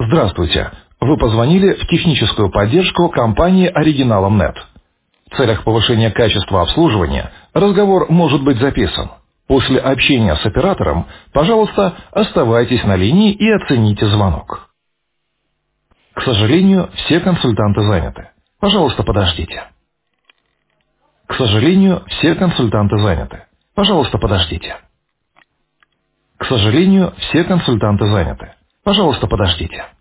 Здравствуйте. Вы позвонили в техническую поддержку компании Original.net. В целях повышения качества обслуживания разговор может быть записан. После общения с оператором, пожалуйста, оставайтесь на линии и оцените звонок. К сожалению, все консультанты заняты. Пожалуйста, подождите. К сожалению, все консультанты заняты. Пожалуйста, подождите. К сожалению, все консультанты заняты. Пожалуйста, подождите.